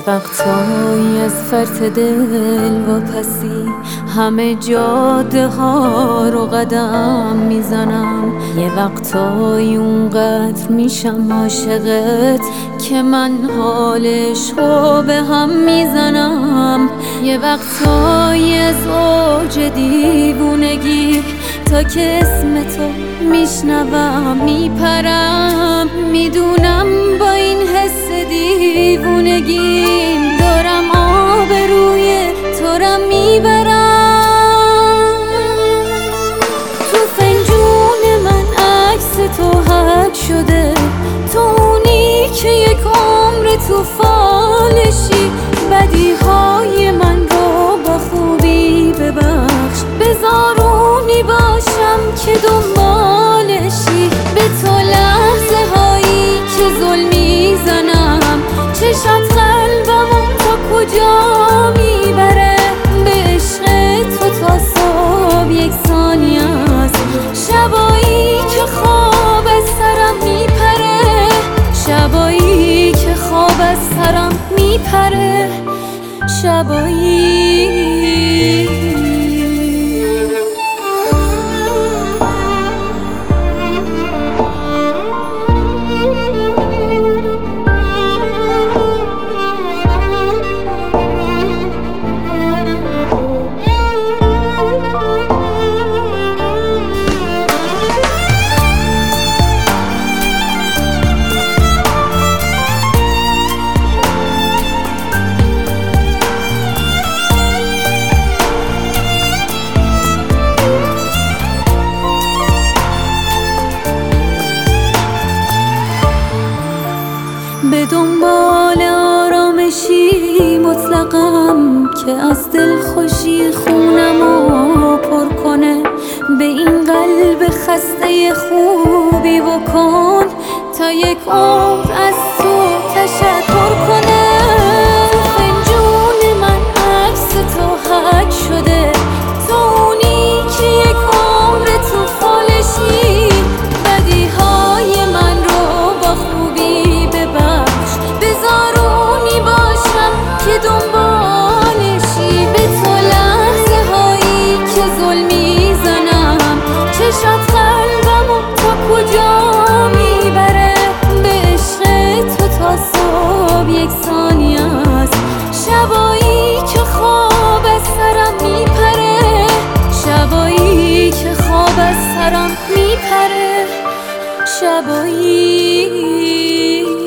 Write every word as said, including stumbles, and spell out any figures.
وقتایی از فرط دل و پسی همه جاده ها رو قدم میزنم. یه وقتایی اونقدر میشم عاشقت که من حال عشقو به هم میزنم. یه وقتایی از اوج دیوونگی تا که اسم تو میشنوم میپرم. میدونم با این حس دیوونگیم دارم آبروی تو را میبرم. تو فنجون من عکس تو حک شده، تو اونی که یک عمر تو فالشی. بدیهای من رو با خوبی ببخش، بذارونی باشم که دنبالشی. به تو لحظه هایی که ظلم میزنم، چشات قلبمو تا کجا میبره. به عشق تو تا صبح یک ثانیه است، شبایی که خواب از سرم میپره. شبایی که خواب از سرم میپره. شبایی به دنبال آرامشی مطلقم که از دل خوشی خونمو پر کنه. به این قلب خسته خوبی بکن تا یک عمر از تو تشکر کنه. تو فنجون من عکس تو حک شده، تو اونی که یک عمر تو فالشی. بدیهای من رو با خوبی ببخش، بذارونی باشم که دنبالشی. به تو لحظه هایی که ظلم میزنم، چشات قلبمو تا کجا میبره. به عشق تو تا صبح یک ثانیه است، شبایی که خواب از سرم میپره. شبایی که خواب از سرم میپره. شبایی